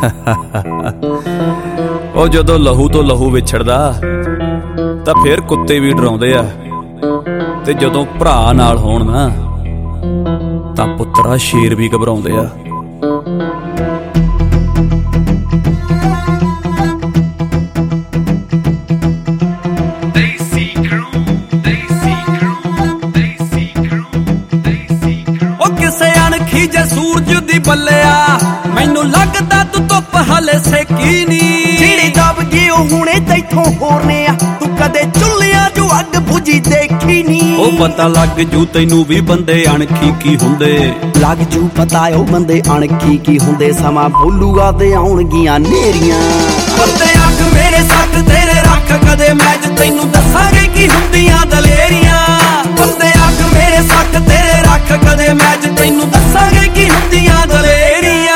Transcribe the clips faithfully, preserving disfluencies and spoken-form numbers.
ਉਹ ਜਦੋਂ ਲਹੂ ਤੋਂ ਲਹੂ ਵਿਛੜਦਾ ਤਾਂ ਫੇਰ ਕੁੱਤੇ ਵੀ ਡਰਾਉਂਦੇ ਆ, ਤੇ ਜਦੋਂ ਭਰਾ ਨਾਲ ਹੋਣ ਨਾ ਤਾਂ ਪੁੱਤਰਾ ਸ਼ੇਰ ਵੀ ਘਬਰਾਉਂਦੇ ਆ। ਜੇ ਸੂਰਜ ਦੀ ਬੱਲਿਆ ਮੈਨੂੰ ਲੱਗਦਾ ਤੂੰ ਧੁੱਪ ਹਲੇ ਸੇਕੀ ਨੀ, ਜਿਹੜੀ ਦਬ ਗਈ ਉਹ ਹੁਣੇ ਤੈਥੋਂ ਹੋਰ ਨੇ ਆ, ਤੂੰ ਕਦੇ ਚੁੱਲਿਆਂ ਜੋ ਅੱਗ ਬੁਝੀ ਦੇਖੀ ਨੀ। ਉਹ ਪਤਾ ਲੱਗ ਜੂ ਤੈਨੂੰ ਵੀ ਬੰਦੇ ਅਣਖੀ ਕੀ ਹੁੰਦੇ, ਲੱਗ ਜੂ ਪਤਾ ਉਹ ਬੰਦੇ ਅਣਖੀ ਕੀ ਹੁੰਦੇ, ਸਮਾਂ ਬੋਲੂਗਾ ਤੇ ਆਉਣਗੀਆਂ ਨੇਰੀਆਂ। ਬੰਦੇ ਅੱਖ ਮੇਰੇ ਸੱਟ ਤੇਰੇ ਰੱਖ ਕਦੇ ਮੈਚ ਤੈਨੂੰ ਦੱਸਾਂਗੇ ਕੀ ਹੁੰਦੀਆਂ ਦਲੇਰੀਆਂ। ਬੰਦੇ ਅੱਖ ਮੇਰੇ ਸੱਟ ਤੇਰੇ ਰੱਖ ਕਦੇ ਮੈਚ ਤੈਨੂੰ ਦੱਸਾਂਗੇ ਕੀ ਹੁੰਦੀਆਂ ਦਲੇਰੀਆਂ।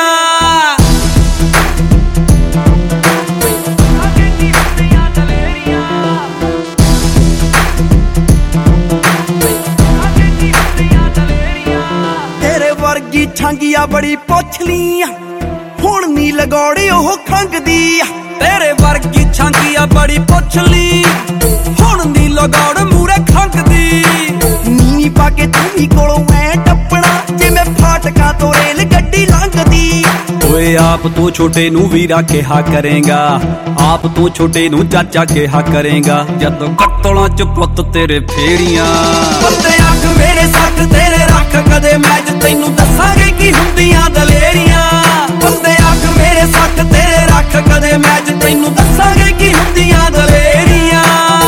ਤੇਰੇ ਵਰਗੀ ਛੰਗੀਆ ਬੜੀ ਪੁੱਛਲੀ ਆ, ਹੁਣ ਨੀ ਲਗੌੜੇ ਉਹ ਖੰਗਦੀ ਆ। ਤੇਰੇ ਵਰਗੀ ਛਾਂਗੀਆ ਬੜੀ ਪੁੱਛਲੀ, ਹੁਣ ਨੀ ਲਗੌੜ ਮੂਰੇ ਖੰਗਦੀ। ਨੀਵੀਂ ਪਾ ਕੇ ਤੂੰ ਵੀ ਕੋਲੋਂ ਐ ਟੱਪਣਾ ਜਿਵੇਂ ਫਾਟਕਾਂ ਤੋਂ ਰੇਲ ਗੱਡੀ ਲੰਘਦੀ। ਓਏ ਆਪ ਤੂੰ ਛੋਟੇ ਨੂੰ ਵੀਰਾ ਕਿਹਾ ਕਰੇਗਾ, ਆਪ ਤੂੰ ਛੋਟੇ ਨੂੰ ਚਾਚਾ ਕਿਹਾ ਕਰੇਗਾ, ਜਦੋਂ ਕਤਲਾਂ ਚ ਪੁੱਤ ਤੇਰੇ ਫੇਰੀਆਂ। ਬੰਦੇ ਅੱਖ ਮੇਰੇ ਸੱਟ ਤੇਰੇ ਰੱਖ ਕਦੇ ਮੈਚ ਤੈਨੂੰ ਦੱਸਾਂਗੇ ਕੀ ਹੁੰਦੀਆਂ ਦਲੇਰੀਆਂ। ਬੰਦੇ ਅੱਖ ਮੇਰੇ ਸੱਟ ਤੇਰੇ ਰੱਖ ਕਦੇ ਮੈਚ ਤੈਨੂੰ ਦੱਸਾਂਗੇ ਕੀ ਹੁੰਦੀਆਂ ਦਲੇਰੀਆਂ।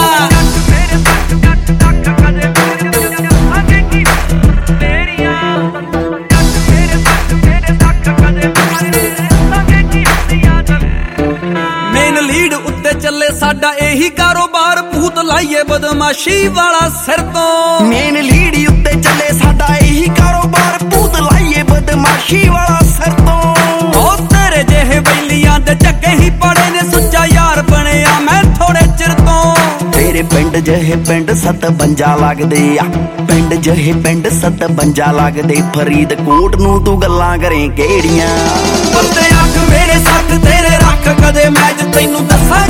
ਮੇਨ ਲੀਡ ਉੱਤੇ ਚੱਲੇ ਸਾਡਾ ਇਹੀ ਕਾਰੋਬਾਰ, ਭੂਤ ਲਾਈਏ ਬਦਮਾਸ਼ੀ ਵਾਲਾ ਸਿਰ ਤੋਂ। ਮੇਨ ਲੀਡ ਉੱਤੇ ਚੱਲੇ ਸਾਡਾ ਇਹੀ ਕਾਰੋਬਾਰ, ਭੂਤ ਲਾਈਏ ਬਦਮਾਸ਼ੀ ਵਾਲਾ ਸਿਰ ਤੋਂ। ਉਹ ਤੇਰੇ ਜਿਹੇ ਬੈਲੀਆਂ ਦੇ ਚੱਕੇ ਹੀ ਪੜੇ ਨੇ, ਸੁੱਚਾ ਯਾਰ ਬਣਿਆ ਮੈਂ ਥੋੜੇ ਚਿਰ ਤੋਂ। ਤੇਰੇ ਪਿੰਡ ਜਿਹੇ ਪਿੰਡ ਸਤਵੰਜਾ ਲੱਗਦੇ ਆ, ਪਿੰਡ ਜਿਹੇ ਪਿੰਡ ਸਤਵੰਜਾ ਲੱਗਦੇ, ਫਰੀਦਕੋਟ ਨੂੰ ਤੂੰ ਗੱਲਾਂ ਕਰੇ ਕਿਹੜੀਆਂ। ਬੰਦੇ ਅੱਖ ਮੇਰੇ ਸੱਟ ਤੇਰੇ ਰੱਖ ਕਦੇ ਮੈਚ ਤੈਨੂੰ ਦੱਸਾਂ